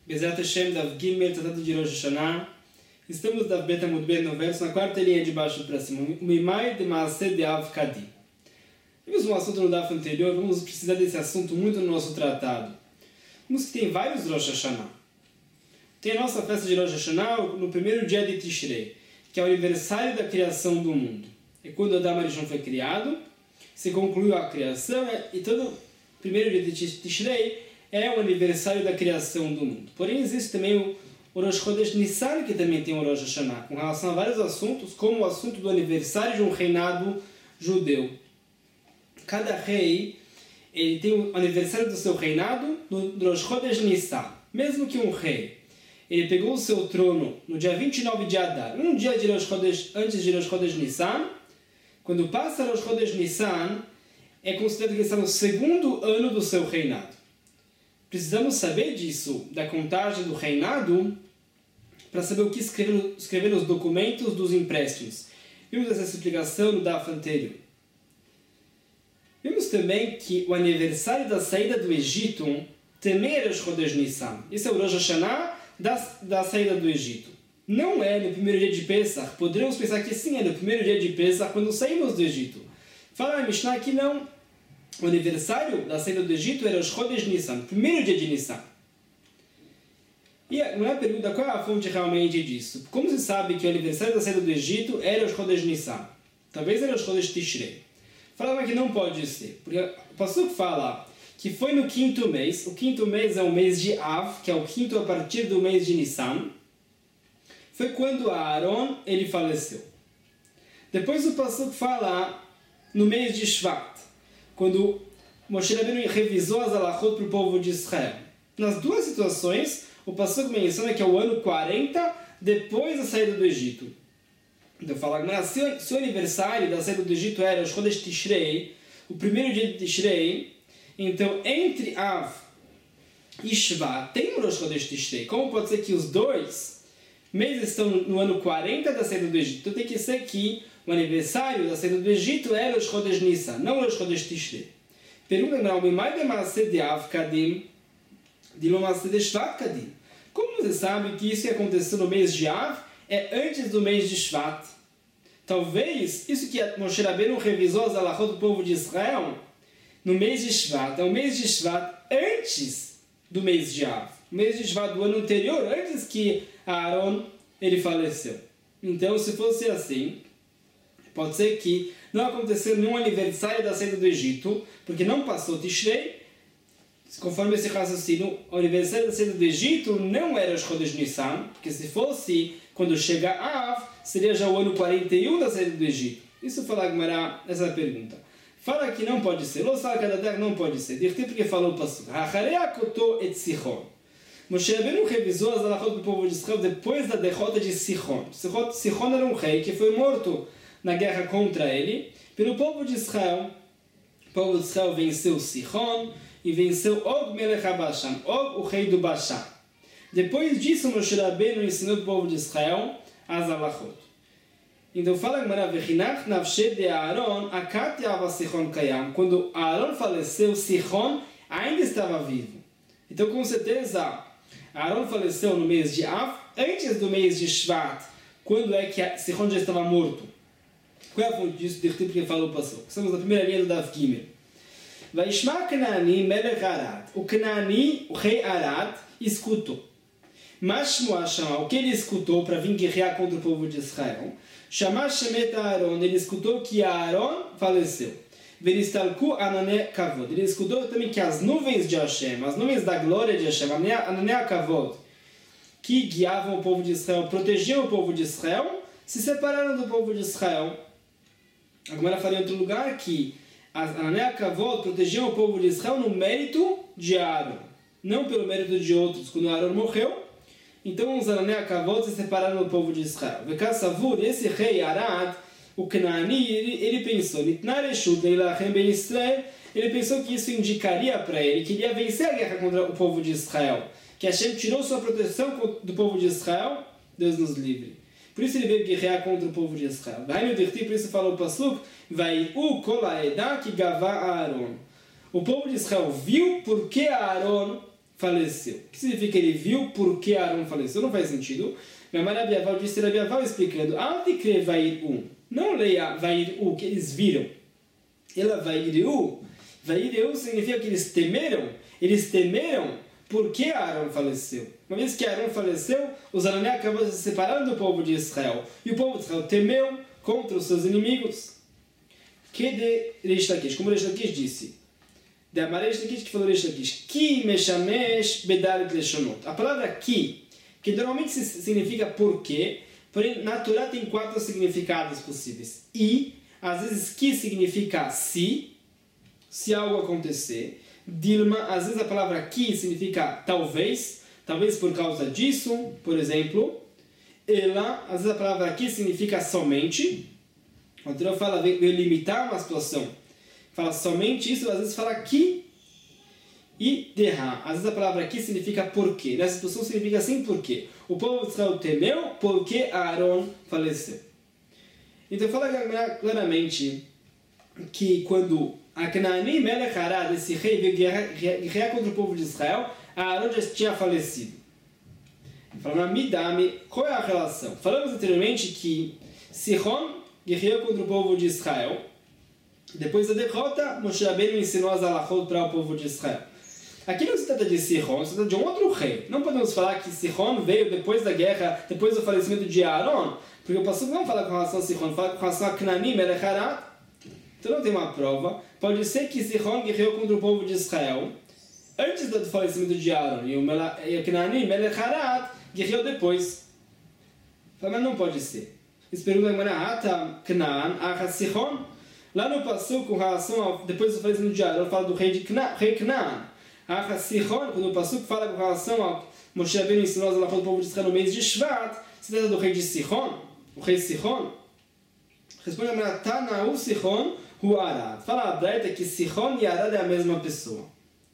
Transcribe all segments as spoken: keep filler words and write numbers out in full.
Bezerra Hashem, Dav Gimel, Tratado de Rosh Hashanah. Estamos da Beta Mudber no verso, na quarta linha de baixo para cima. Mimai de Maaseh de Av Kadi. Vimos um assunto no Daf anterior, vamos precisar desse assunto muito no nosso tratado. Vimos que tem vários Rosh Hashanah. Tem a nossa festa de Rosh Hashanah no primeiro dia de Tishrei, que é o aniversário da criação do mundo. É quando Adam Arishon foi criado, se concluiu a criação, e todo primeiro dia de Tishrei é o aniversário da criação do mundo. Porém, existe também o, o Rosh Chodesh Nissan, que também tem o Rosh Hashanah, com relação a vários assuntos, como o assunto do aniversário de um reinado judeu. Cada rei ele tem o aniversário do seu reinado no Rosh Chodesh Nissan. Mesmo que um rei ele pegou o seu trono no dia vinte e nove de Adar, um dia de Rosh Chodesh, antes de Rosh Chodesh Nissan, quando passa Rosh Chodesh Nissan, é considerado que ele está no segundo ano do seu reinado. Precisamos saber disso, da contagem do reinado, para saber o que escrever, escrever nos documentos dos empréstimos. Vimos essa explicação no Daf anterior. Vimos também que o aniversário da saída do Egito também era Rosh Chodesh Nissan. Isso é o Rosh Hashanah da, da saída do Egito. Não é no primeiro dia de Pesach. Poderíamos pensar que sim, é no primeiro dia de Pesach, quando saímos do Egito. Fala a Mishnah que não. O aniversário da saída do Egito era Rosh Chodesh Nissan, primeiro dia de Nissan. E não é a pergunta qual é a fonte realmente disso. Como se sabe que o aniversário da saída do Egito era Rosh Chodesh Nissan? Talvez era Rosh Chodesh Tishrei. Falaram que não pode ser, porque o Passuco fala que foi no quinto mês. O quinto mês é o mês de Av, que é o quinto a partir do mês de Nissan. Foi quando Aaron ele faleceu. Depois o Passuco fala no mês de Shvat, quando Moshe Rabbeinu revisou as alachot para o povo de Israel. Nas duas situações, o Passuco menciona que é o ano quarenta depois da saída do Egito. Então fala, mas se o, se o aniversário da saída do Egito era o Chodesh Tishrei, o primeiro dia de Tishrei, então entre Av e Shvat tem o Rosh Chodesh Tishrei. Como pode ser que os dois meses estão no ano quarenta da saída do Egito? Então tem que ser que o aniversário da saída do Egito era o Rosh Chodesh Nissan, não o Rosh Chodesh Tishrei. Pergunta não, Mimai de Maaseh de Av Kadim, de lo Maaseh de Shvat Kadim. Como você sabe que isso que aconteceu no mês de Av é antes do mês de Shvat? Talvez isso que Moshe Rabbeinu revisou as alachot do povo de Israel no mês de Shvat, é o mês de Shvat antes do mês de Av. O mês de Shvat do ano anterior, antes que Aaron ele faleceu. Então, se fosse assim, pode ser que não aconteceu nenhum aniversário da saída do Egito, porque não passou Tishrei. Conforme esse raciocínio, o aniversário da saída do Egito não era Rosh Chodesh Nissan, porque se fosse quando chega Av, seria já o ano quarenta e um da saída do Egito. Isso fala Gemara, essa pergunta. Fala que não pode ser. Lo sabe cada terra não pode ser. Dirti porque falou o Passuco. Hacharei koto et Sichon. Moshe Rabbeinu revisou as alachot do povo de Israel depois da derrota de Sichon. Sichon era um rei que foi morto na guerra contra ele. Pelo povo de Israel, o povo de Israel venceu Sichon e venceu Og Melech HaBashan, Og, o rei do Bashan. Depois disso, Moshe Rabbeinu ensinou o povo de Israel as alachot. Então fala Gemara, Vechinach nafshe de Aaron akate ava Sichon kayam. Quando Aaron faleceu, Sichon ainda estava vivo. Então com certeza, Aaron faleceu no mês de Av, antes do mês de Shvat, quando é que Sichon já estava morto. Qual é a fonte disso? Porque falou o Passuco. Estamos na primeira linha do Daf Gimel. Vaishma Canaani melech Arad. O Canaani, o rei Arad, escutou. Mashmu Hashama, o que ele escutou para vir guerrear contra o povo de Israel? Shamash Shemet Aaron, ele escutou que Aaron faleceu. Venistalku Anane Kavod, ele escutou também que as nuvens de Hashem, as nuvens da glória de Hashem, Anane Kavod, que guiavam o povo de Israel, protegiam o povo de Israel, se separaram do povo de Israel. Agora falei em outro lugar que as Anane Kavod protegiam o povo de Israel no mérito de Aaron, não pelo mérito de outros. Quando Aaron morreu, então os Ananei Kavod se separaram do povo de Israel. Vekassavur, esse rei Arad, o Canaani, ele, ele pensou, ele pensou que isso indicaria para ele que ele ia vencer a guerra contra o povo de Israel. Que Hashem tirou sua proteção do povo de Israel, Deus nos livre. Por isso ele veio guerrear contra o povo de Israel. Por isso falou o Passuco, vai o kol haedah ki gava Aaron. O povo de Israel viu porque Aaron faleceu. O que significa ele viu porque Aaron faleceu? Não faz sentido. Minha mãe Rabi Aval disse Rabi Aval explicando, ao de crer Vair-U, não leia Vair-U, que eles viram. Ela Vair-U, Vair-U significa que eles temeram, eles temeram porque Aaron faleceu. Uma vez que Aaron faleceu, os Arané acabam se separando do povo de Israel. E o povo de Israel temeu contra os seus inimigos. Que de Reish Lakish, como Reish Lakish disse. De Amareish Lakish que falou Reish Lakish. Ki meshamesh bedalet leshonot. A palavra ki, que normalmente significa porque, porém na Torá tem quatro significados possíveis. E, às vezes ki significa se, se algo acontecer. Dilma, às vezes a palavra ki significa talvez, talvez por causa disso, por exemplo. Ela, às vezes a palavra ki significa somente. Quando Torá fala veio limitar uma situação, fala somente isso, às vezes fala ki e derra. Às vezes a palavra ki significa porquê. Nessa situação significa assim porquê. O povo de Israel temeu porque Aaron faleceu. Então fala claramente que quando Aknani Melech Arad, esse rei, veio guerrear contra o povo de Israel, Aaron já tinha falecido. Falando Midami, qual é a relação? Falamos anteriormente que Sihon guerreou contra o povo de Israel. Depois da derrota, Moshe Rabbeinu ensinou as halachot para o povo de Israel. Aqui não se trata de Sihon, se trata de um outro rei. Não podemos falar que Sihon veio depois da guerra, depois do falecimento de Aaron, porque o pastor não fala com relação a Sihon, fala com relação a Knani Melech Arad. Então não tem uma prova. Pode ser que Sihon guerreou contra o povo de Israel antes do falecimento de Aaron, e o Knani Melech Arad guerreou depois. Mas não pode ser. Eles perguntam agora, Ata Canaan, Acha Sihon? Lá no passo com relação ao, depois do falecimento de Aaron, fala do rei de Canaan, rei Canaan. Acha Sihon, quando o passo fala com relação ao Moshe Rabbeinu ensinou as halachot do povo de Israel no mês de Shvat, se trata do rei de Sihon, o rei Sihon. Responde agora, Tanau Sihon, Hu Arad. Fala a Braita que Sihon e Arad é a mesma pessoa.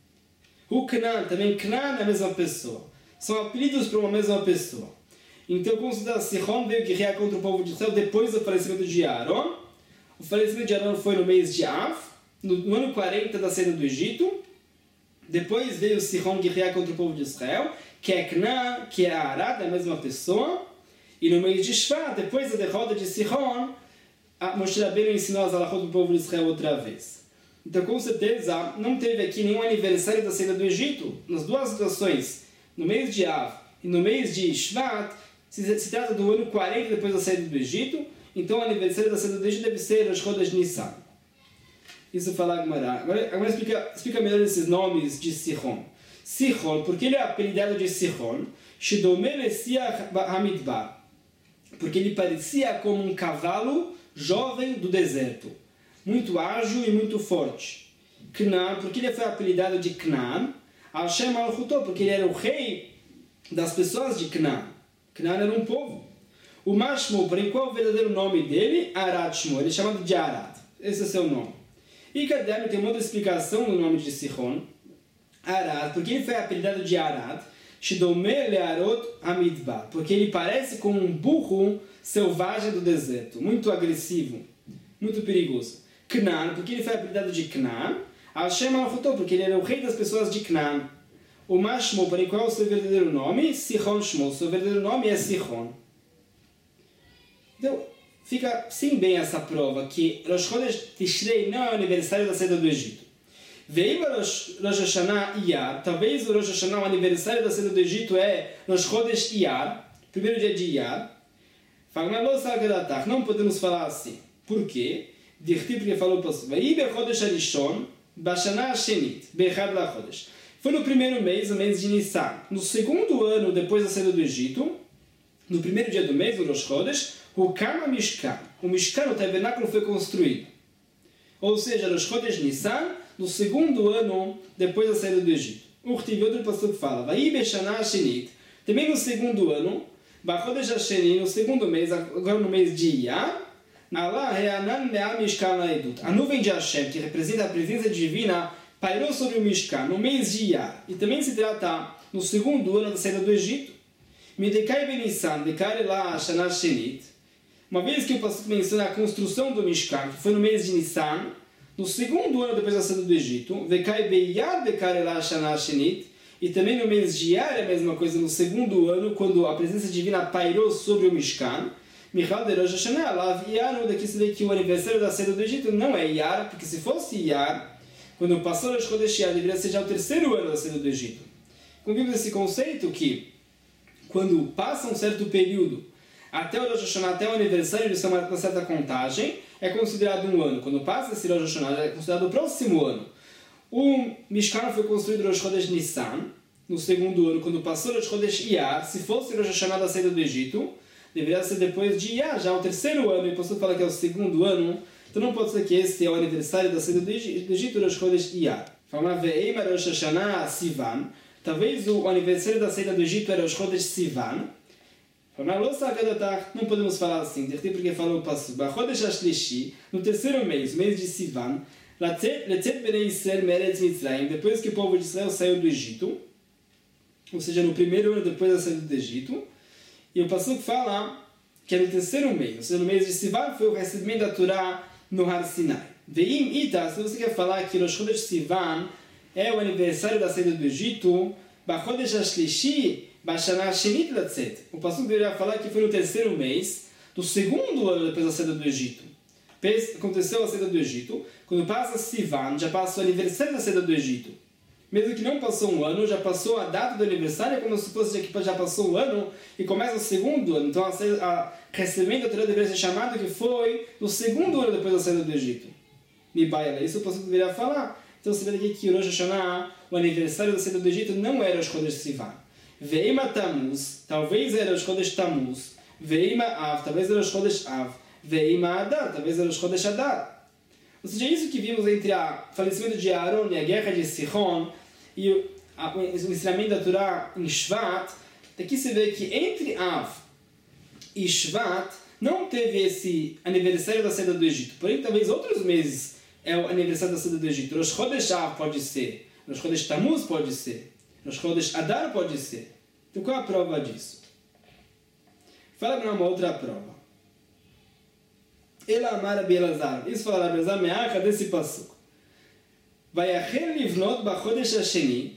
O Canaan, também Canaan é a mesma pessoa. São apelidos para uma mesma pessoa. Então, considera Sihon veio guerrear contra o povo de Israel depois do falecimento de Aaron. O falecimento de Aaron foi no mês de Av, no, no ano quarenta da saída do Egito. Depois veio Sihon guerrear contra o povo de Israel, que é Canaan, que é Arad, é a mesma pessoa. E no mês de Shvat, depois da derrota de Sihon, a Moshe Rabbeinu ensinou as halachot do povo de Israel outra vez. Então, com certeza, não teve aqui nenhum aniversário da saída do Egito. Nas duas situações, no mês de Av e no mês de Shvat, se, se trata do ano quarenta depois da saída do Egito. Então, o aniversário da saída do Egito deve ser Rosh Chodesh Nissan. Isso fala Agmará. Agora, agora explica, explica melhor esses nomes de Sihon. Sihon, porque ele é apelidado de Sihon, Shidome Lesiach Hamidbar, porque ele parecia como um cavalo jovem do deserto, muito ágil e muito forte. Canaan, porque ele foi apelidado de Canaan. Hashem Malchuto, porque ele era o rei das pessoas de Canaan. Canaan era um povo. O Mashmo, porém, qual é o verdadeiro nome dele? Arad Shmo, ele é chamado de Arad. Esse é o seu nome. E Kadem tem uma outra explicação no nome de Sihon. Arad, porque ele foi apelidado de Arad. Shidome Learot Hamidbar, porque ele parece como um burro selvagem do deserto, muito agressivo, muito perigoso. Canaan, porque ele foi apelidado de Canaan. Hashem Malchuto, porque ele era o rei das pessoas de Canaan. O Mashmo, porém, qual é o seu verdadeiro nome? Sihon Shmo, o seu verdadeiro nome é Sihon. Então, fica sim bem essa prova que Rosh Chodesh Tishrei não é o aniversário da saída do Egito. Veio Rosh Hashanah Iyar, talvez o Rosh Hashanah, o aniversário da saída do Egito é Rosh Chodesh Iyar, primeiro dia de Iyar. Não podemos falar assim. Por quê? Porque falou para você. Foi no primeiro mês, o mês de Nissan. No segundo ano, depois da saída do Egito, no primeiro dia do mês, do Rosh Chodesh, o Kama Mishkan, o Mishkan, o tabernáculo, foi construído. Ou seja, Rosh Chodesh Nissan, no segundo ano, depois da saída do Egito. O Urtiv, outro pastor que fala, Vai Beshanah Shenit, também no segundo ano, Bachodesh Hasheni, no segundo mês, agora no mês de Iyar, a nuvem de Hashem, que representa a presença divina, pairou sobre o Mishkan no mês de Iyar. E também se trata no segundo ano da saída do Egito. Midekai Benissan, Dekare lá Shana Shenit. Uma vez que o pastor menciona a construção do Mishkan, que foi no mês de Nissan, no segundo ano depois da saída do Egito, Vekai Beiyad Dekare lá Shana Shenit. E também no mês de Iyar é a mesma coisa, no segundo ano, quando a presença divina pairou sobre o Mishkan. Michal de Rosh Hashanah, Lav Iyar, daqui se vê que o aniversário da saída do Egito não é Iyar, porque se fosse Iyar, quando passou Rosh Chodesh Iyar, deveria ser já o terceiro ano da saída do Egito. Convimos esse conceito que, quando passa um certo período, até o Rosh Hashanah, até o aniversário de uma certa contagem, é considerado um ano. Quando passa esse Rosh Hashanah, é considerado o próximo ano. O Mishkan foi construído no Rosh Chodesh Nissan, no segundo ano, quando passou Rosh Chodesh Iyar. Se fosse Rosh Hashanah da saída do Egito, deveria ser depois de Iyar, já o terceiro ano, e o pastor fala que é o segundo ano, então não pode ser que esse é o aniversário da saída do Egito, Rosh Chodesh Iyar. Fala, Ve'ema Rosh Hashanah Sivan, talvez o aniversário da saída do Egito era Rosh Chodesh Sivan. Não podemos falar assim, porque falou o pastor. Bachodesh Ashlishi, no terceiro mês, mês de Sivan, Letzet Bnei Israel Meretz Mitzrayim, depois que o povo de Israel saiu do Egito, ou seja, no primeiro ano depois da saída do Egito, e o pastor fala que é no terceiro mês, ou seja, no mês de Sivan foi o recebimento da Torá no Har Sinai. Veim Ita, se você quer falar que Rosh Chodesh Sivan é o aniversário da saída do Egito, Bachodesh Ashlishi, Bashana Shenit Latzet. O pastor deveria falar que foi no terceiro mês do segundo ano depois da saída do Egito. Aconteceu a saída do Egito, quando passa Sivan, já passa o aniversário da saída do Egito. Mesmo que não passou um ano, já passou a data do aniversário, é como se fosse que já passou um ano e começa o segundo ano. Então, a recebimento da Torá deveria ser chamado que foi no segundo ano depois da saída do Egito. Mibaia, isso o pastor deveria falar. Então, você vê aqui que o Rosh Hashanah, o aniversário da saída do Egito, não era Rosh Chodesh Sivan. Veima Tammuz, talvez era Rosh Chodesh Tammuz. Veima Av, talvez era Rosh Chodesh Av. Veima Adar, talvez era Rosh Chodesh Adar. Ou seja, isso que vimos entre o falecimento de Aaron e a guerra de Sihon e o, a, o ensinamento da Torá em Shvat, daqui se vê que entre Av e Shvat não teve esse aniversário da saída do Egito. Porém, talvez outros meses é o aniversário da saída do Egito. Rosh Chodesh Av pode ser, Rosh Chodesh Tammuz pode ser, Rosh Chodesh Adar pode ser. Então, qual é a prova disso? Fala para uma outra prova. Ela amara Bielazar. Isso fala Bielazar meacha desse passuco. Vayachel livnot bachodesh hasheni,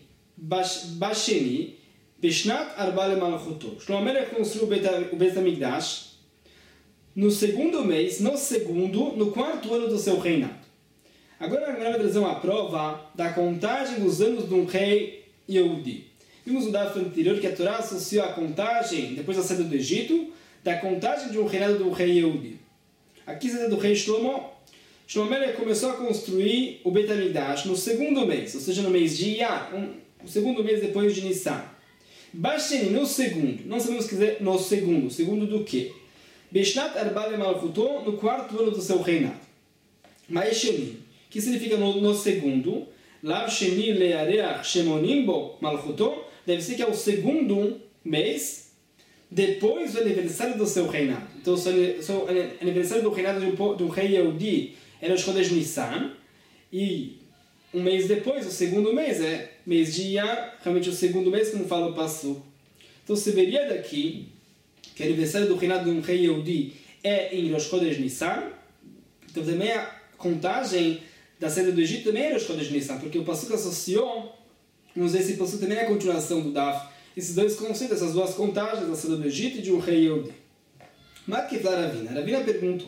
basheni, bishnat arba lemalchuto. Shlomo Melech construiu o Beit HaMikdash no segundo mês, no segundo, no quarto ano do seu reinado. Agora a vai trazer uma prova da contagem dos anos de um rei Yehudi. Vimos no daf anterior que a Torá associou a contagem, depois da saída do Egito, da contagem de um reinado do rei Yehudi. Aqui se do rei Shlomo, Shlomo Melech começou a construir o Beit HaMikdash no segundo mês, ou seja, no mês de Iyar, um, o segundo mês depois de Nissan. Basheni, no segundo, não sabemos dizer no segundo, segundo do quê? Beshnat Arba lemalchuto, no quarto ano do seu reinado. Maesheni, que significa no, no segundo, Lav Sheni Leareach Shemonimbo Malchuto, deve ser que é o segundo mês depois do aniversário do seu reinado. Então, o aniversário do reinado de um, de um rei Yehudi era o Chodesh Nissan, e um mês depois, o segundo mês, é mês de Iyar, realmente o segundo mês, como fala o Passuco. Então, se veria daqui que o aniversário do reinado de um rei Yehudi é em Rosh Chodesh Nissan, então também a contagem da saída do Egito também era Rosh Chodesh Nissan, porque o Passuco associou, vamos ver se o Passuco também é a continuação do Daf, esses dois conceitos, essas duas contagens da saída do Egito e de um rei Yehudi. Mas que fala Ravina? Ravina perguntou,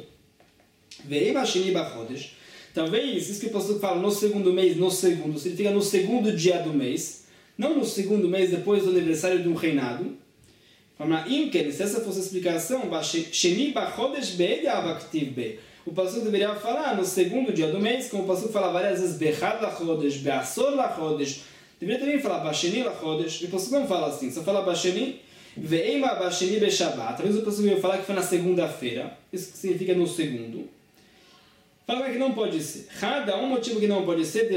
Veim Hashini Bachodesh, talvez isso que o pastor fala no segundo mês, no segundo, significa no segundo dia do mês, não no segundo mês depois do aniversário de um reinado. Fala, Imken, se essa fosse a explicação, Sheni Bachodesh Be'ed Avaktiv Be. O pastor deveria falar no segundo dia do mês, como o pastor fala várias vezes, Bechad Lachodesh, Be'asor Lachodesh. Deveria também falar Basheni Lachodesh. O pastor não fala assim, só fala Basheni. Ve'ema Basheni Be'Shabbat. Talvez o pastor ia falar que foi na segunda-feira. Isso significa no segundo. Fala que não pode ser. Cada um motivo que não pode ser,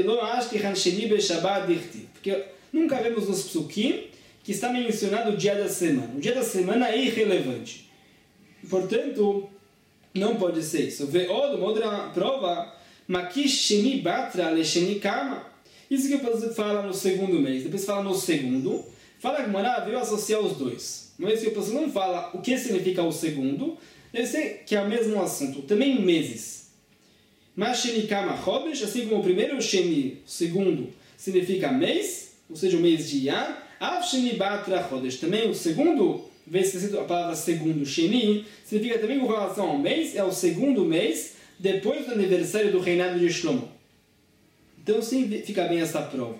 porque nunca vemos nos psukim que está mencionado o dia da semana. O dia da semana é irrelevante. Portanto, não pode ser isso. Ve'od, uma outra prova, Makish Sheni Batra Le Sheni Kama. Isso que o pastor fala no segundo mês. Depois fala no segundo. Fala que Mará veio associar os dois. Mas se o pastor não fala o que significa o segundo, deve ser que é o mesmo assunto. Também meses. Mas Sheni Kama Chodesh, assim como o primeiro Sheni, o segundo, significa mês, ou seja, o mês de Iyar, Av Sheni Batra Chodesh, também o segundo, vez que a palavra segundo, Sheni, significa também com relação ao mês, é o segundo mês, depois do aniversário do reinado de Shlomo. Então sim, fica bem essa prova.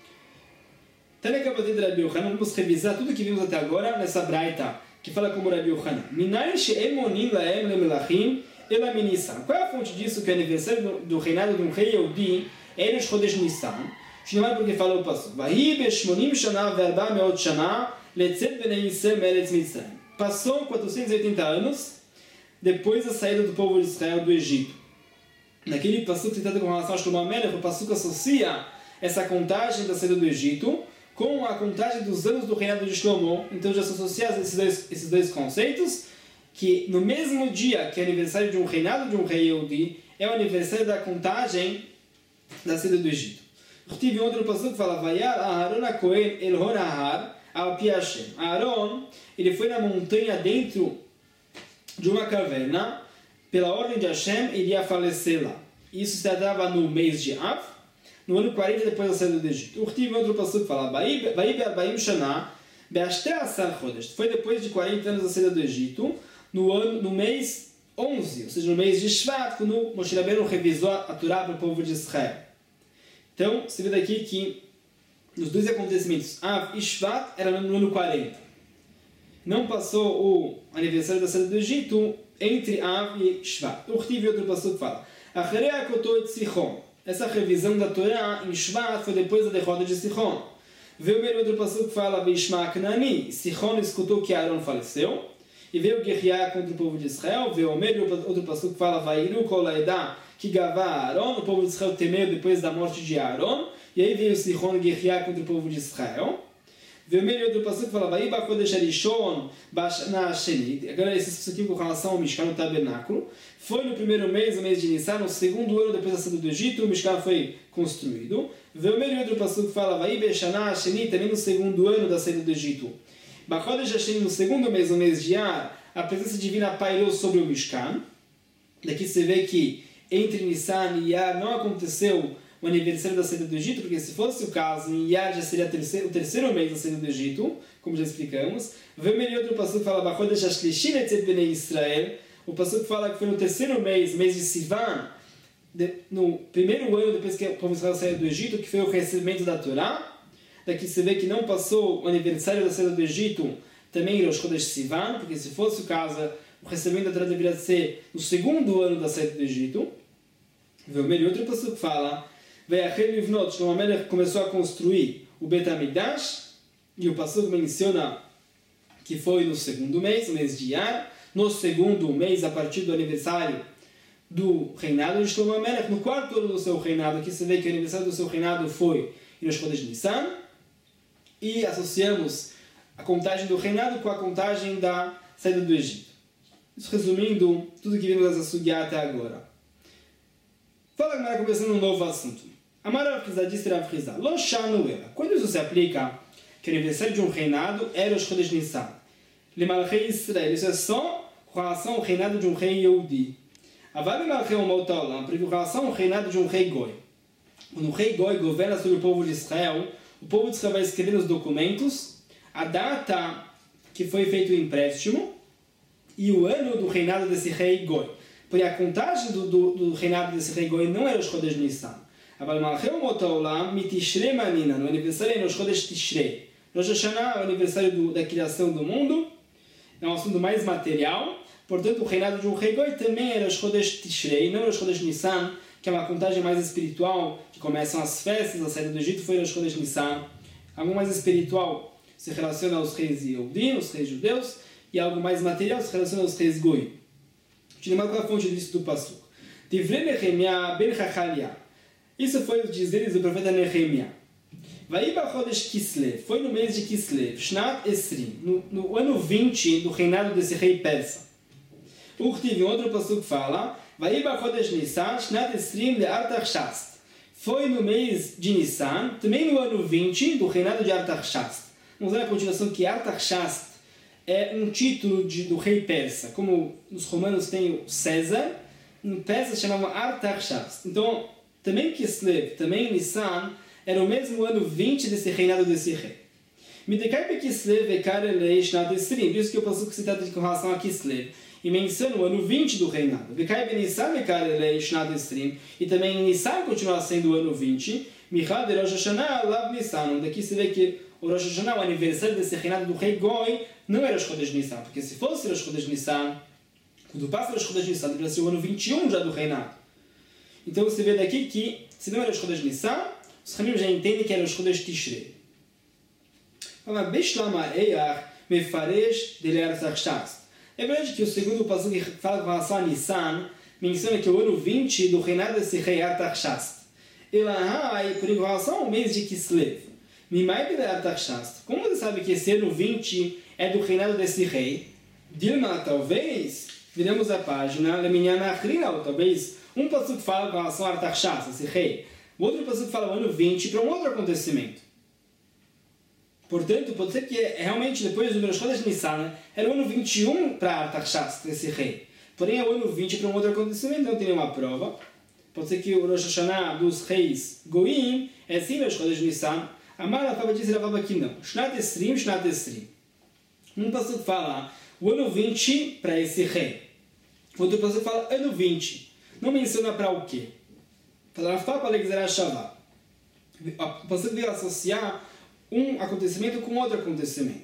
Tânia Kabatit de Rabi Yochanan, vamos revisar tudo que vimos até agora nessa braita, que fala como Rabi Yochanan. Minayin she'emonim laem lemelachim ela minissan. Qual é a fonte disso que o aniversário do, do reinado de um rei Yehudi é nos Chodesh Nissan? Shnemar porque fala o passo. Vahi beshmonim shana ve'arba meot shana letzet bnei Yisrael me'eretz Mitzrayim. Passou quatrocentos e oitenta anos depois da saída do povo de Israel do Egito. Naquele passuco citado com relação a Shlomo HaMelech, o passuco associa essa contagem da saída do Egito com a contagem dos anos do reinado de Shlomo. Então já se associa esses dois, esses dois conceitos, que no mesmo dia que é aniversário de um reinado de um rei Yehudi, é o aniversário da contagem da saída do Egito. Tive outro passuco que fala, Vayar Aharon HaKohen El Hor Ahar Al Pi Hashem. Aaron, ele foi na montanha dentro de uma caverna, pela ordem de Hashem, ele ia falecer lá. Isso se tratava no mês de Av, no ano quarenta depois da saída do Egito. Tive outro passuco que fala, Vai Be'arbaim Shana Be'ashte Asar Chodesh. Foi depois de quarenta anos da saída do Egito, no, ano, no mês onze, ou seja, no mês de Shvat, quando Moshe Rabbeinu revisou a Torá para o povo de Israel. Então, se vê daqui que nos dois acontecimentos, Av e Shvat, era no ano quarenta. Não passou o aniversário da saída do Egito entre Av e Shvat. O Tiv e outro pastor que fala, Acharei Akoto et Sichon. Essa revisão da Torá em Shvat foi depois da derrota de Sichon. Veio o outro pastor que fala, Veishma Knani. Sichon escutou que Aaron faleceu. E veio guerrear contra o povo de Israel. Veio o outro pastor que fala, Vairu Kol Haedah que gavá Aaron. O povo de Israel temeu depois da morte de Aaron. E aí veio Sichon guerrear contra o povo de Israel. Veio o outro pastor que fala, Vaiba Kodesh Arishon Bashana Hashenit. Agora esse aqui com relação ao Mishkan, no tabernáculo. Foi no primeiro mês, o mês de Nissan, no segundo ano depois da saída do Egito, o Mishkan foi construído. Veio o outro pastor que fala, Vaiba Bashana Hashenit, também no segundo ano da saída do Egito. Bachodesh Hashenit, no segundo mês, o mês de Ar, a presença divina pairou sobre o Mishkan. Daqui você vê que entre Nissan e Ar não aconteceu o aniversário da saída do Egito, porque se fosse o caso, em Iyar já seria terceiro, o terceiro mês da saída do Egito, como já explicamos. Vem o outro pastor que fala, Bachodesh Hashlishi letzet bnei Yisrael. O pastor que fala que foi no terceiro mês, mês de Sivan, de, no primeiro ano depois que o povo de Israel saiu do Egito, que foi o recebimento da Torá. Daqui você vê que não passou o aniversário da saída do Egito também em Rosh Chodesh Sivan, porque se fosse o caso, o recebimento da Torá deveria ser no segundo ano da saída do Egito. Vem o outro pastor que fala, Shlomo HaMelech começou a construir o Bet HaMikdash, e o pastor menciona que foi no segundo mês, o mês de Iyar, no segundo mês, a partir do aniversário do reinado de Shlomo HaMelech, no quarto ano do seu reinado. Aqui você vê que o aniversário do seu reinado foi em Rosh Chodesh Nissan, e associamos a contagem do reinado com a contagem da saída do Egito. Isso resumindo tudo que vimos nessa sugya até agora. Fala agora começando um novo assunto. Amar Rav disse Rav Chizda, Lo shanu ela. Quando isso se aplica, que o aniversário de um reinado é Rosh Chodesh Nissan. Lemalchei Israel, isso é só com relação ao reinado de um rei Yehudi. Aval lemalchei Umot Haolam, porque com relação ao reinado de um rei Goi. Quando o rei Goi governa sobre o povo de Israel, o povo de Israel vai escrever nos documentos a data que foi feito o empréstimo e o ano do reinado desse rei Goi. Porque a contagem do, do, do reinado desse rei Goi não era Rosh Chodesh Nissan. Aval Malchei Umot Haolam mitishrei manina, no aniversário é Rosh Chodesh Tishrei. Rosh Hashanah é o aniversário do, da criação do mundo, é um assunto mais material. Portanto, o reinado de um rei Goi também era Rosh Chodesh Tishrei, não Rosh Chodesh Nissan, que é uma contagem mais espiritual, que começam as festas, a saída do Egito foi Rosh Chodesh Nissan. Algo mais espiritual se relaciona aos reis Yehudim, os reis judeus, e algo mais material se relaciona aos reis Goi. Te lembrar qual é a fonte disso do Pasuk. Divrei Nehemiah ben Chachaliah. Isso foi os dizeres do profeta Nehemiah. Vaiba Chodesh Kislev, foi no mês de Kislev, Shnat Esrim, no, no ano vinte do reinado desse rei persa. Urtiv, um outro pasuk fala, Vaiba Chodesh Nissan, Shnat Esrim de Artaxerxes. Foi no mês de Nissan, também no ano vinte do reinado de Artaxerxes. Vamos ver a continuação que Artaxerxes é um título de, do rei persa. Como os romanos têm o César, em persa se chamava Artaxerxes. Então, também Kislev, também Nissan, era o mesmo ano vinte desse reinado desse rei. Midekaipe Kislev Ekarelei Shnat Esrim. Por isso que o passuco se trata com relação a Kislev. E menciona o ano vinte do reinado. Vekaipe Nissan Ekarelei Shnat Esrim. E também Nissan continua sendo o ano vinte. Michad e Rosh Hashanah Lav Nissan. Daqui se vê que o Rosh Hashanah, o aniversário desse reinado do rei Goi, não era Rosh Chodesh Nissan. Porque se fosse Rosh Chodesh Nissan, quando passa Rosh Chodesh Nissan, deveria ser o ano vinte e um já do reinado. Então você vê daqui que, se não era Rosh Chodesh Nissan, os Chamim já entendem que era Rosh Chodesh Tishrei. É verdade que o segundo passuco que fala com relação a Nissan menciona que o ano vinte do reinado desse rei Artaxerxes. Elahai, por relação ao mês de Kislev. Como você sabe que esse ano vinte é do reinado desse rei? Dilma, talvez, viremos a página, ou talvez um passuco fala com relação a Artaxerxes, esse rei. O outro passuco fala o ano vinte para um outro acontecimento. Portanto, pode ser que realmente depois do Rosh Chodesh Nissan era o ano vinte e um para Artaxerxes, esse rei. Porém, é o ano vinte para um outro acontecimento, não tem nenhuma prova. Pode ser que o Rosh Hashanah dos reis Goim é sim Rosh Chodesh Nissan. Amar a Faba disse a Faba que não. Shnat Esrim, Shnat Esrim. Um passuco fala o ano vinte para esse rei. Outro passuco fala ano vinte. Não menciona para o quê? Fala Faba para Alexandra Shavá. O passuco veio associar um acontecimento com outro acontecimento.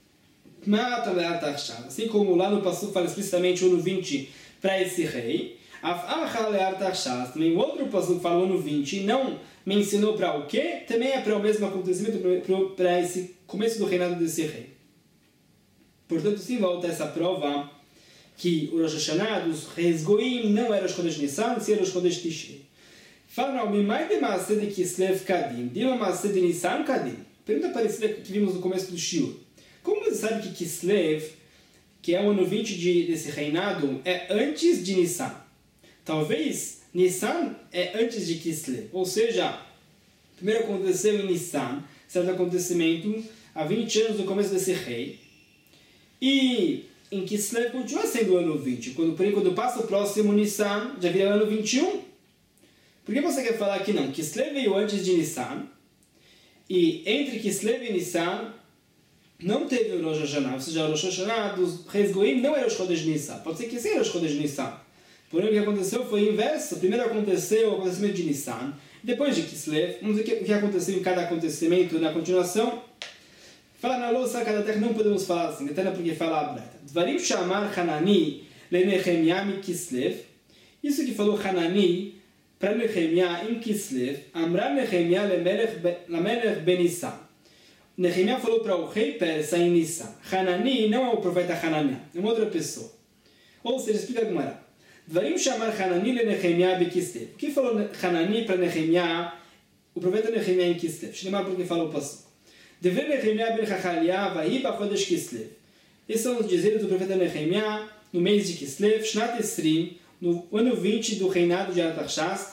Assim como lá no passuco fala explicitamente o ano vinte para esse rei, também o outro passuco fala o ano vinte, não mencionou para o quê? Também é para o mesmo acontecimento, para esse começo do reinado desse rei. Portanto, sim, volta essa prova que o Rosh Hashanah dos reis Goim não era o Chodesh Nissan, se era o Chodesh Tishrei. Fala, não, Mimai de Maaseh de Kislev Kadim, Dima Maaseh de Nissan Kadim. Pergunta parecida que vimos no começo do Shiur. Como você sabe que Kislev, que é o ano vinte de, desse reinado, é antes de Nissan? Talvez Nissan é antes de Kislev. Ou seja, primeiro aconteceu em Nissan, certo acontecimento, há vinte anos do começo desse rei. E em Kislev continua sendo o ano vinte. Quando, porém, quando passa o próximo Nissan, já vira o ano vinte e um. Por que você quer falar que não? Kislev veio antes de Nissan. E entre Kislev e Nissan, não teve o Rosh Hashanah. Ou seja, o Rosh Hashanah dos reis Goim não era o Chodesh Nissan. Pode ser que sim era o Chodesh Nissan. Porém, o que aconteceu foi o inverso. Primeiro aconteceu o acontecimento de Nissan. Depois de Kislev, vamos ver o que aconteceu em cada acontecimento na continuação. Fala na louça, cada terra, não podemos falar assim. Até porque fala a Breta. Dvarim Shamar Hanani le Nehemiah mi Kislev. Isso que falou Hanani para Nehemiah em Kislev, Amra Nehemiah lemelech ben Nissan. Nehemiah falou para o rei persa em Nissan. Hanani não é o profeta Hanani, é uma outra pessoa. Ou seja, explica como era. Dvarim chamar Hanani le Nehemiah be Kislev. O que falou Hanani para Nehemiah, o profeta Nehemiah em Kislev? Shnemar porque falou o passo. Dever Nehemiah ben Chachaliah vahi b'chodesh Kislev. Esses são os dizeres do profeta Nehemiah no mês de Kislev, Shnat Esrim, no ano vinte do reinado de Artaxerxes.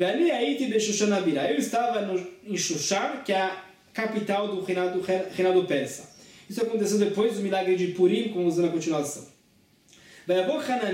Eu estava no, em Shushan, que é a capital do reinado, reinado persa. Isso aconteceu depois do milagre de Purim, como usando a continuação. Veio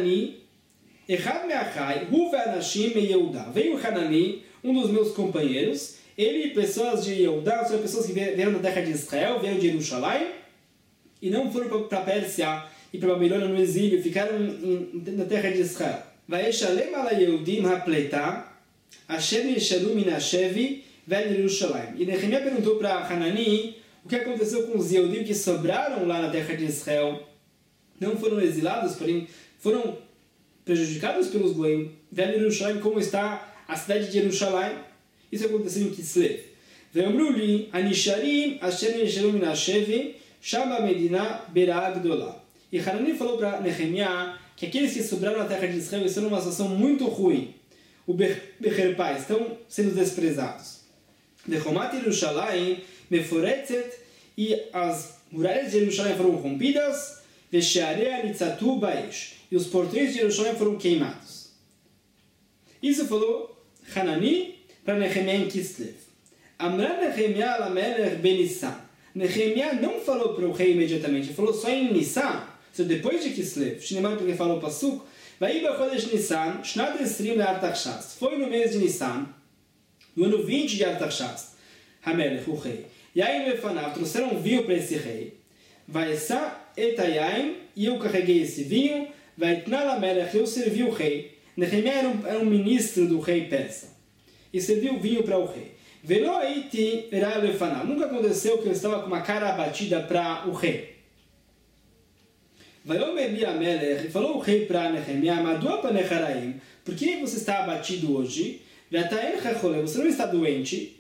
Hanani, um dos meus companheiros, ele e pessoas de Yehudá, são pessoas que vieram da terra de Israel, vieram de Jerusalém, e não foram para a Pérsia e para a Babilônia no exílio, ficaram em, na terra de Israel. Vayeshalem ala Yehudim hapleta, Hashem yeshalu min hashevi vel Yerushalayim. E Nehemiah perguntou para Hanani o que aconteceu com os Yehudim que sobraram lá na terra de Israel. Não foram exilados, porém foram prejudicados pelos Goim. Vel Yerushalayim, como está a cidade de Jerusalém. Isso aconteceu em Kislev. Ve'omru li anisharim Hashem yeshalu min hashevi shama medina berah gdolah. E Hanani falou para Nehemiah que aqueles que sobraram na terra de Israel estão numa situação muito ruim. O Becherpai estão sendo desprezados. Vechomat Yerushalayim meforetzet, e as muralhas de Jerusalém foram rompidas. Veshearea nitzatu baesh, e os portões de Jerusalém foram queimados. Isso falou Hanani para Nehemiah em Kislev. Amra Nehemiah lamelech ben Nissan. Nehemiah não falou para o rei imediatamente, ele falou só em Nissan. So, depois de Kislev, Shnemar porque falou o passuco, vai para Chodesh Nissan, Shnat Esrim le Artaxerxes. Foi no mês de Nissan, no ano vinte de Artaxerxes. Hamelech, o rei. Yain lefanav, trouxeram vinho para esse rei. Vaesá etayaim, e eu carreguei esse vinho. Vaitnal Hamelech, eu servi o rei. Nehemiah era um, era um ministro do rei persa. E serviu vinho para o rei. Velo aiti era lefanav. Nunca aconteceu que eu estava com uma cara abatida para o rei. Vaiomer li Hamelech, e falou o rei para Nehemiah, Madua panecharaim, por que você está abatido hoje? Você não está doente?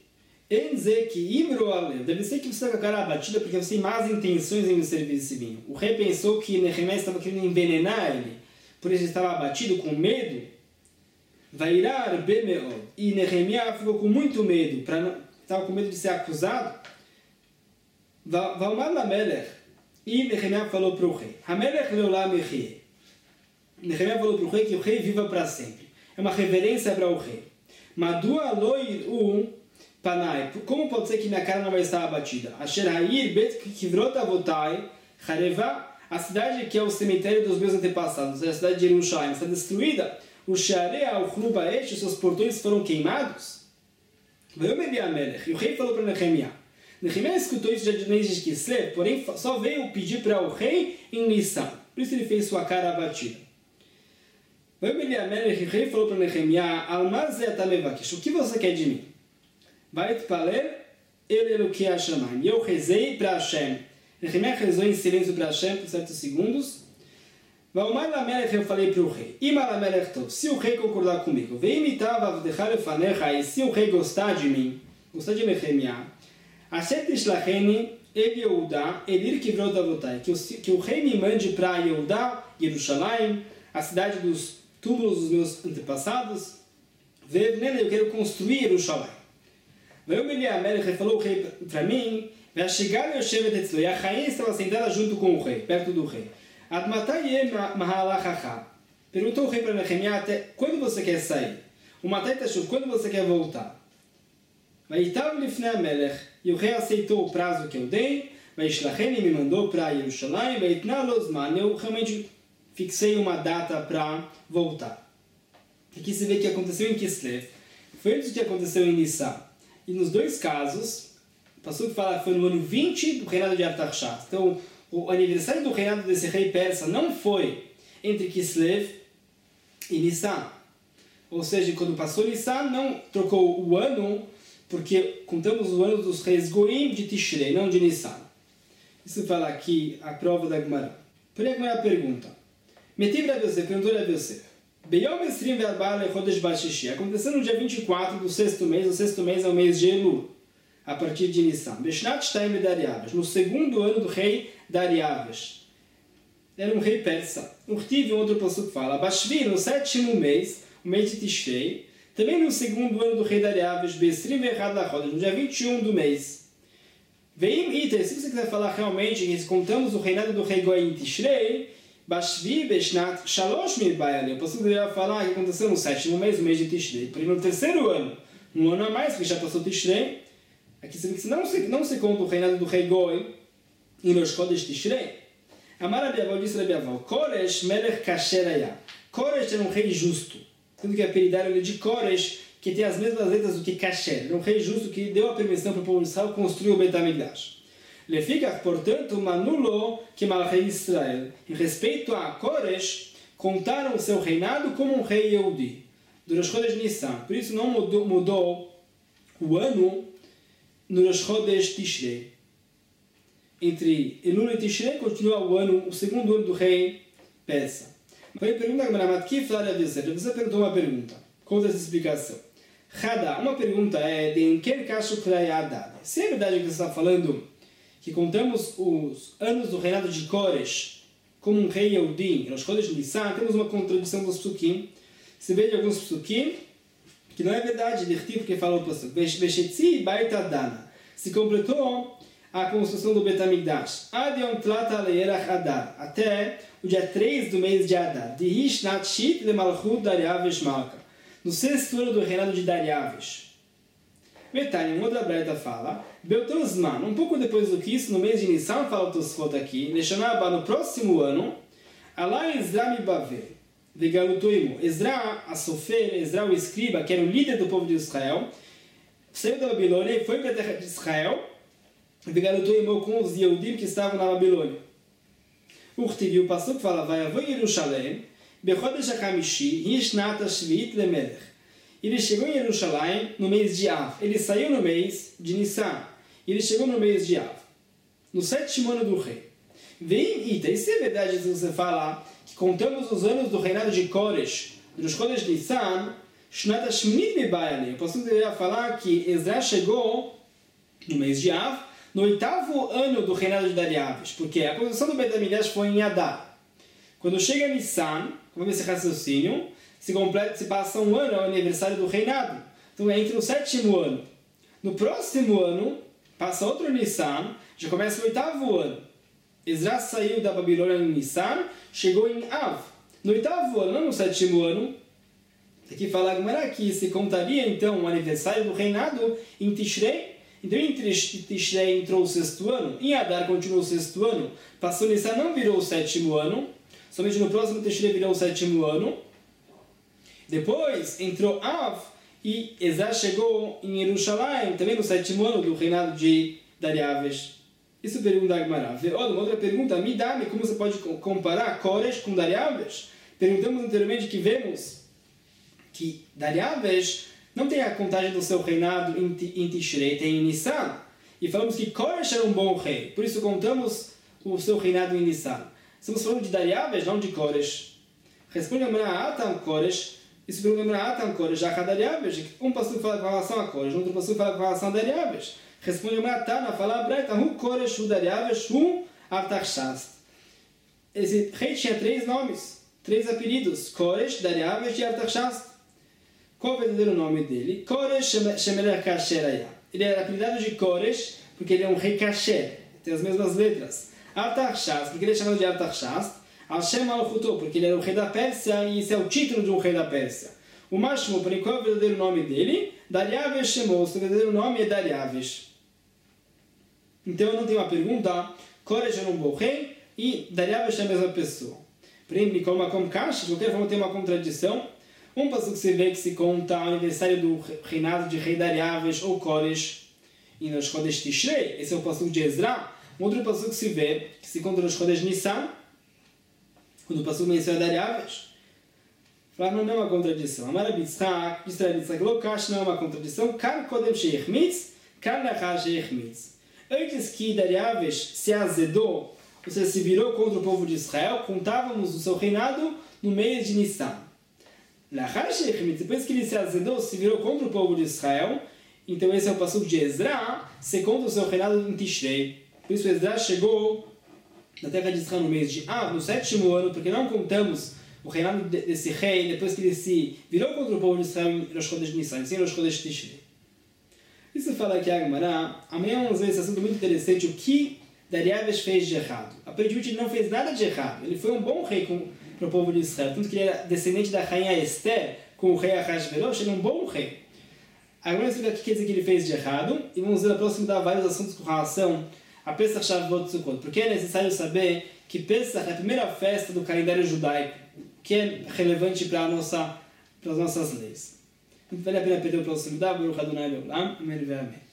Deve ser que você está com a cara abatida porque você tem más intenções em servir esse vinho. O rei pensou que Nehemiah estava querendo envenenar ele, por isso ele estava abatido com medo. Vairar bemeod, e Nehemiah ficou com muito medo, pra não, estava com medo de ser acusado. Vaomar Hamelech, e Nehemiah falou para o rei, Hamelech leolam yechie. Nehemiah falou para o rei que o rei viva para sempre. É uma reverência para o rei. Madua lo yiru panai. Como pode ser que minha cara não vai estar abatida? Asher ha'ir bet kivrot avotai hareva. A cidade que é o cemitério dos meus antepassados, a cidade de Jerusalém, está destruída. O Sharei al-Khlu ba'esh, seus portões foram queimados. Vayomer li Hamelech. E o rei falou para Nehemiah. Nehemiah escutou isso de mês de Kislev, porém só veio pedir para o rei em Nissan. Por isso ele fez sua cara abatida. Vayomer li Hamelech, o rei falou para Nehemiah, Alma ze ata mevakesh, o que você quer de mim? Vaitpaler el Eloquei Hashamayim. E eu rezei para Hashem. Nehemiah rezou em silêncio para Hashem por certos segundos. Vaomar Hamelech, eu falei para o rei, Imar Hamelech tov, se o rei concordar comigo, veimitav avdecha lefanecha, e se o rei gostar de mim, gostar de Nehemiah, Asher tishlacheni el Yehuda elir kivrot avotai, que o rei me mande para Yehuda, Jerusalém, a cidade dos túmulos dos meus antepassados, eu quero construir Jerusalém. Vayomer li Hamelech, falou o rei para mim, e a rainha estava sentada junto com o rei, perto do rei. Perguntou o rei para Nehemiah, até quando você quer sair? O Matai Tashuv, quando você quer voltar? E o rei aceitou o prazo que eu dei, me mandou para Jerusalém, eu realmente fixei uma data para voltar. Aqui se vê que aconteceu em Kislev, foi antes do que aconteceu em Nissan. E nos dois casos, o pastor fala que foi no ano vinte do reinado de Artaxerxes. Então, o aniversário do reinado desse rei persa não foi entre Kislev e Nissan. Ou seja, quando passou Nissan, não trocou o ano, porque contamos o ano dos reis Goim de Tishrei, não de Nissan. Isso fala aqui a prova da Gemara. Porém, a Gemara pergunta. Metiv Rav Yosef, perguntou Rav Yosef. Beyom esrim ve'arba lechodesh bashishi. Aconteceu no dia vinte e quatro do sexto mês, o sexto mês é o mês de Elul, a partir de Nissan. Beshnat shtaim Dariavesh, no segundo ano do rei Dariavesh. Era um rei persa. Urtiv, um outro passuco que fala, Bashvi, no sétimo mês, o mês de Tishrei, também no segundo ano do rei Dariavesh, Besrim ve'echad lachodesh, no dia vinte e um do mês. Veim iter, se você quiser falar realmente, que contamos o reinado do rei Goim Tishrei, Bashvi Beshnat Shalosh Mirbayali. Eu posso falar que aconteceu no sétimo mês, o mês de Tishrei. Porém, no terceiro ano, um ano a mais, que já passou Tishrei, aqui você vê que não se, não se conta o reinado do rei Goim em Rosh Chodesh Tishrei. Amar Abiavol disse Abiavol, Koresh Melech Kasheraya. Koresh era um rei justo. Tanto que apelidaram ele de Koresh, que tem as mesmas letras do que Kasher. Era um rei justo que deu a permissão para o povo de Israel construir o Bet HaMikdash. Lefikach, portanto, Manulo que Malchei Israel. Em respeito a Koresh, contaram o seu reinado como um rei Yehudi, do Rosh Chodesh Nissan. Por isso não mudou, mudou o ano no Rosh Chodesh Tishrei. Entre Elul e Tishrei continua o ano, o segundo ano do rei persa. Aí pergunta a Gemara, Matkif Rav Yosef. Rav Yosef perguntou uma pergunta. Conta essa explicação. Hada, uma pergunta é de Enker Kashu Krayadad. Se é verdade que você está falando que contamos os anos do reinado de Koresh como um rei Yehudi, Rosh Chodesh Nissan, temos uma contradição dos psukim. Se vê de alguns psukim que não é verdade, porque falou o pastor, Veshetzi Baita Dana. Se completou a construção do Bet HaMikdash. Adion Tlata Leerach Adar. Até o dia três do mês de Adar. De Hishnat Shit de Malchut Dariavesh Malka. No sexto ano do reinado de Dariavesh. Metani, uma outra breta fala, Beltosman, um pouco depois do que isso, no mês de Nissan, fala o Tosfot aqui, Neshanaba, no próximo ano, Alá Ezra Mibavel, Vegalutoimo, Ezra, a Sofer, Ezra, o escriba, que era o líder do povo de Israel, saiu da Babilônia e foi para a terra de Israel e garotou irmão com os Yehudim que estavam na Babilônia. Urtiv, o pastor que fala, vai avô Yerushalem, Bechodesh HaChamishi, Hishnat HaShvit Lemelech. Ele chegou em Jerusalém no mês de Av. Ele saiu no mês de Nissan. Ele chegou no mês de Av, no sétimo ano do rei. Vem Ita, e se é verdade se você falar que contamos os anos do reinado de Koresh, dos Kodesh de Nissan, Shnat HaShminit Mebayane, eu posso deveria falar que Ezra chegou no mês de Av, no oitavo ano do reinado de Dariaves, porque a construção do Beit HaMikdash foi em Adar. Quando chega Nissan, vamos ver esse raciocínio, se, completa, se passa um ano, é o aniversário do reinado. Então é entre o sétimo ano. No próximo ano, passa outro Nissan, já começa o oitavo ano. Ezra saiu da Babilônia em Nissan, chegou em Av. No oitavo ano, não no sétimo ano, aqui fala que se contaria então o aniversário do reinado em Tishrei. Então em Tishrei entrou o sexto ano, em Adar continuou o sexto ano, passou Nissan, não virou o sétimo ano, somente no próximo Tishrei virou o sétimo ano. Depois entrou Av e Ezra chegou em Jerusalém, também no sétimo ano do reinado de Dariaves. Isso pergunta a Gemara. Olha, uma outra pergunta, me dá como você pode comparar Koresh com Dariaves? Perguntamos anteriormente que vemos que Dariaves não tem a contagem do seu reinado em Tishrei, tem em Nissan. E falamos que Koresh era um bom rei, por isso contamos o seu reinado em Nissan. Estamos falando de Dariaves, não de Koresh. Responde a Gemara, Atam Koresh. Isso pergunta a Gemara, Atam Koresh, já Dariaves. Um pastor fala com relação a Koresh, outro pastor fala com relação a Dariaves. Responde a Gemara, Tana, fala a Breta, Hu Koresh, Hu Dariaves, Hu Artaxerxes. Esse rei tinha três nomes, três apelidos, Koresh, Dariaves e Artaxerxes. Qual o verdadeiro nome dele? Koresh Shemelech Kasher Aya. Ele era apelidado de Koresh porque ele é um rei Kasher, tem as mesmas letras. Artaxerxes, porque ele é chamado de Artaxerxes. Al-Shem Al-Huto, porque ele era o rei da Pérsia e esse é o título de um rei da Pérsia. O Mashmo, porém, qual é o verdadeiro nome dele? Dariaves Shemos, o verdadeiro nome é Dariaves. Então eu não tenho uma pergunta, Koresh era um bom rei e Dariaves é a mesma pessoa. Porém, Mikol Makom Kash, de qualquer forma tem uma contradição. Um passo que você vê que se conta o aniversário do reinado de rei Dariaves ou Koresh e nos Kodesh Tishrei, esse é o passo de Ezra. Um outro passo que se vê, que se conta nos Kodesh Nissan, quando o passo menciona Dariaves, fala, não é uma contradição. Amar Bitzhak, Israel Bitzhak, Lokash não é uma contradição. Kan Kodem Sheichmitz, Kan Lachar Sheichmitz. Antes que Dariaves se azedou, ou seja, se virou contra o povo de Israel, contávamos o seu reinado no mês de Nissan. Lachar Sheichmitz, depois que ele se azedou, se virou contra o povo de Israel, então esse é o passuco de Ezra, se conta o seu reinado em Tishrei. Por isso Ezra chegou na terra de Israel no mês de Av, no sétimo ano, porque não contamos o reinado desse rei depois que ele se virou contra o povo de Israel em Rosh Chodesh Nissan, sim, Rosh Chodesh Tishrei. Isso fala aqui a Gemara, amanhã vamos ver esse assunto muito interessante, o que Dariaves fez de errado. Aparentemente ele não fez nada de errado, ele foi um bom rei para o povo de Israel, tanto que ele era descendente da rainha Esther com o rei Ahasverosh, ele é um bom rei. Agora vamos ver o que quer dizer que ele fez de errado, e vamos ver na próxima dar vários assuntos com relação a Pesach, Shavuot, Sukkot, porque é necessário saber que Pesach é a primeira festa do calendário judaico, que é relevante para, a nossa, para as nossas leis. Vale a pena perder o próximo dá, Baruch Adonai Leolam, Amém.